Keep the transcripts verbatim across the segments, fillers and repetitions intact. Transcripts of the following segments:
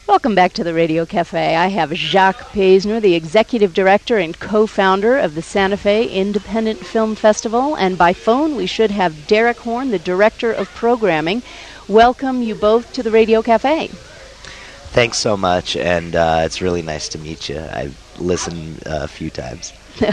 Welcome back to the Radio Cafe. I have Jacques Paisner, the executive director and co-founder of the Santa Fe Independent Film Festival, and by phone we should have Derek Horn, the director of programming. Welcome you both to the Radio Cafe. Thanks so much, and uh, it's really nice to meet you. I've listened uh, a few times.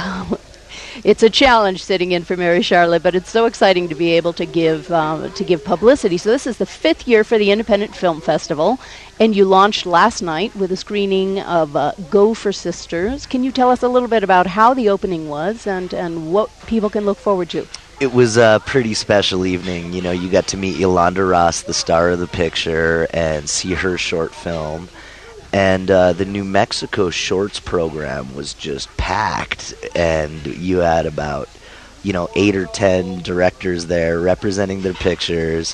It's a challenge sitting in for Mary Charlotte, but it's so exciting to be able to give uh, to give publicity. So this is the fifth year for the Independent Film Festival, and you launched last night with a screening of uh, Go for Sisters. Can you tell us a little bit about how the opening was and, and what people can look forward to? It was a pretty special evening. You know, you got to meet Yolanda Ross, the star of the picture, and see her short film. And uh, the New Mexico Shorts program was just packed, and you had about, you know, eight or ten directors there representing their pictures,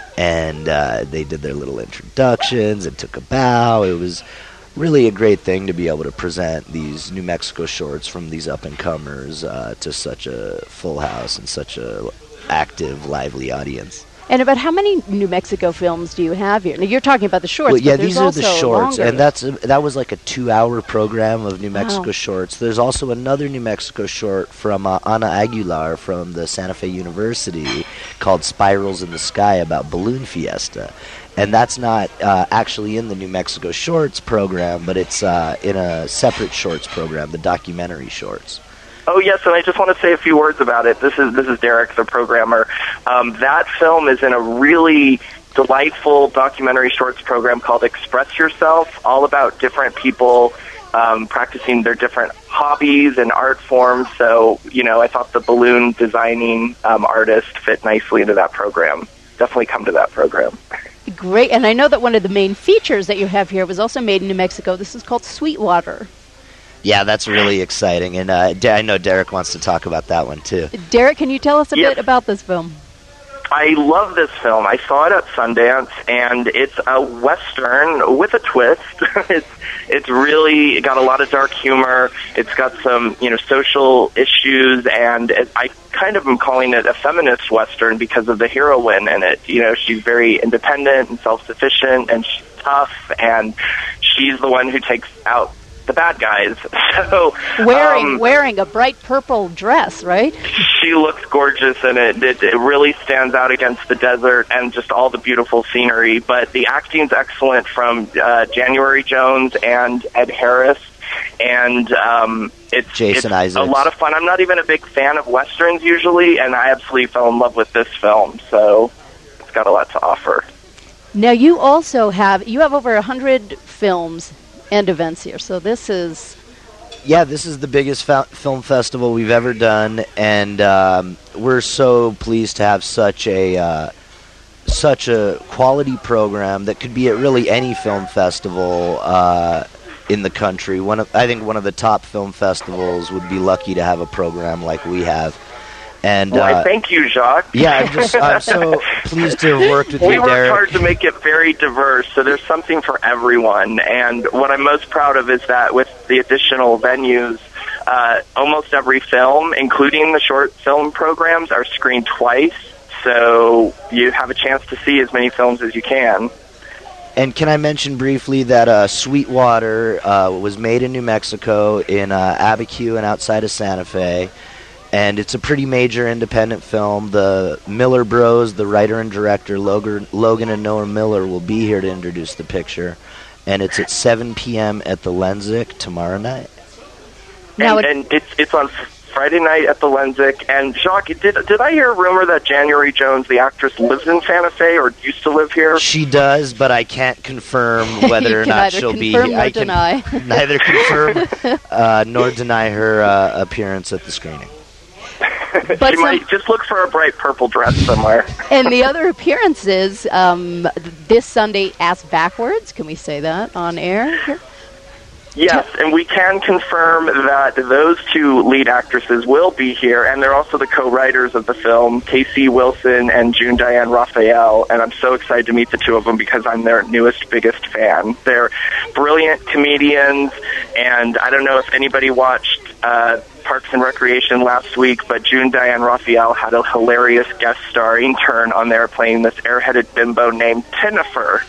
and uh, they did their little introductions and took a bow. It was really a great thing to be able to present these New Mexico Shorts from these up-and-comers uh, to such a full house and such a active, lively audience. And about how many New Mexico films do you have here? Now, you're talking about the shorts, well, yeah, but there's these are also the shorts, longer. and that's uh, that was like a two-hour program of New Mexico Wow. shorts. There's also another New Mexico short from uh, Ana Aguilar from the Santa Fe University called Spirals in the Sky about Balloon Fiesta. And that's not uh, actually in the New Mexico Shorts program, but it's uh, in a separate shorts program, the documentary shorts. Oh yes, and I just want to say a few words about it. This is this is Derek, the programmer. Um, that film is in a really delightful documentary shorts program called Express Yourself, all about different people um, practicing their different hobbies and art forms. So, you know, I thought the balloon designing um, artist fit nicely into that program. Definitely come to that program. Great, and I know that one of the main features that you have here was also made in New Mexico. This is called Sweetwater. Yeah, that's really exciting, and uh, De- I know Derek wants to talk about that one, too. Derek, can you tell us a Yes. bit about this film? I love this film. I saw it at Sundance, and it's a Western with a twist. it's it's really got a lot of dark humor. It's got some, you know, social issues, and it, I kind of am calling it a feminist Western because of the heroine in it. You know, she's very independent and self-sufficient, and she's tough, and she's the one who takes out the bad guys. So Wearing um, wearing a bright purple dress, right? she looks gorgeous in it. it. It really stands out against the desert and just all the beautiful scenery. But the acting's excellent from uh, January Jones and Ed Harris. And um, it's, Jason it's Isaacs. a lot of fun. I'm not even a big fan of Westerns usually, and I absolutely fell in love with this film. So it's got a lot to offer. Now, you also have, you have over one hundred films and events here, so this is... Yeah, this is the biggest fa- film festival we've ever done, and um, we're so pleased to have such a uh, such a quality program that could be at really any film festival uh, in the country. One of, I think one of the top film festivals would be lucky to have a program like we have. And Well, uh, I thank you, Jacques. yeah, I'm just I'm so pleased to have worked with We you, worked Derek. hard to make it very diverse, so there's something for everyone. And what I'm most proud of is that with the additional venues, uh, almost every film, including the short film programs, are screened twice. So you have a chance to see as many films as you can. And can I mention briefly that uh, Sweetwater uh, was made in New Mexico, in uh, Abiquiu and outside of Santa Fe. And it's a pretty major independent film. The Miller Bros, the writer and director, Logan, Logan and Noah Miller, will be here to introduce the picture. And it's at seven p.m. at the Lensic tomorrow night. Now and, it- and it's it's on Friday night at the Lensic. And Jacques, did did I hear a rumor that January Jones, the actress, lives in Santa Fe or used to live here? She does, but I can't confirm whether You or can not neither she'll be confirm here. nor I can deny. neither confirm uh, nor deny her uh, appearance at the screening. But she some- might just look for a bright purple dress somewhere. And the other appearances, um, this Sunday, Ass Backwards. Can we say that on air here? Yes, and we can confirm that those two lead actresses will be here, and they're also the co-writers of the film, Casey Wilson and June Diane Raphael, and I'm so excited to meet the two of them because I'm their newest, biggest fan. They're brilliant comedians, and I don't know if anybody watched uh, Parks and Recreation last week, but June Diane Raphael had a hilarious guest starring turn on there playing this airheaded bimbo named Tinnifer.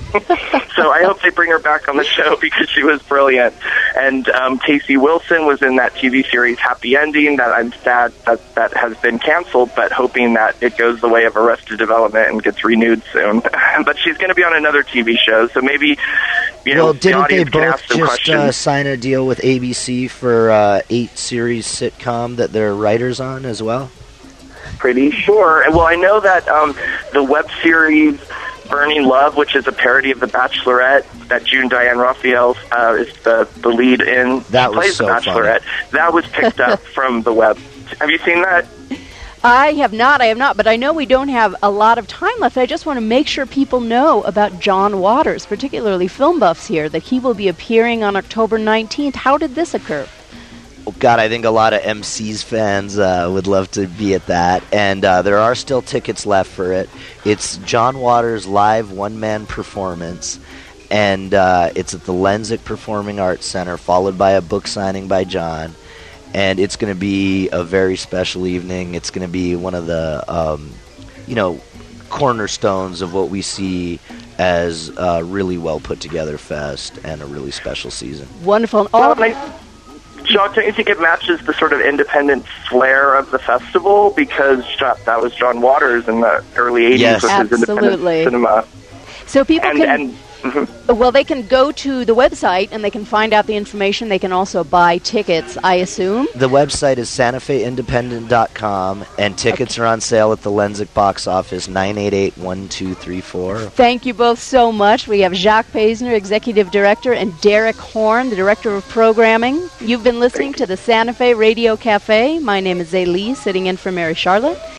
So I hope they bring her back on the show because she was brilliant. And um, Casey Wilson was in that T V series Happy Ending that I'm sad that that has been canceled, but hoping that it goes the way of Arrested Development and gets renewed soon. But she's going to be on another T V show, so maybe, you know, well, the didn't they audience can both ask some just questions. uh, sign a deal with A B C for uh, eight series sitcom that they're writers on as well? Pretty sure. Well, I know that um, the web series Burning Love, which is a parody of The Bachelorette, that June Diane Raphael uh, is the, the lead in. That she was plays so The Bachelorette. funny. That was picked up from the web. Have you seen that? I have not, I have not, but I know we don't have a lot of time left. I just want to make sure people know about John Waters, particularly film buffs here, that he will be appearing on October nineteenth. How did this occur? Oh, God, I think a lot of M C's fans uh, would love to be at that, and uh, there are still tickets left for it. It's John Waters' live one-man performance, and uh, it's at the Lenzik Performing Arts Center, followed by a book signing by John, and it's going to be a very special evening. It's going to be one of the, um, you know, cornerstones of what we see as a really well-put-together fest and a really special season. Wonderful. And Well, all and I, John, don't you think it matches the sort of independent flair of the festival? Because Jo- that was John Waters in the early eighties Yes. with his Absolutely. independent cinema. so people And, can... and mhm. Well, they can go to the website and they can find out the information. They can also buy tickets, I assume. The website is Santa Fe Independent dot com, and tickets Okay. are on sale at the Lenzik box office, nine eight eight, one two three four. Thank you both so much. We have Jacques Paisner, Executive Director, and Derek Horn, the Director of Programming. You've been listening to the Santa Fe Radio Cafe. My name is Zay Lee, sitting in for Mary Charlotte.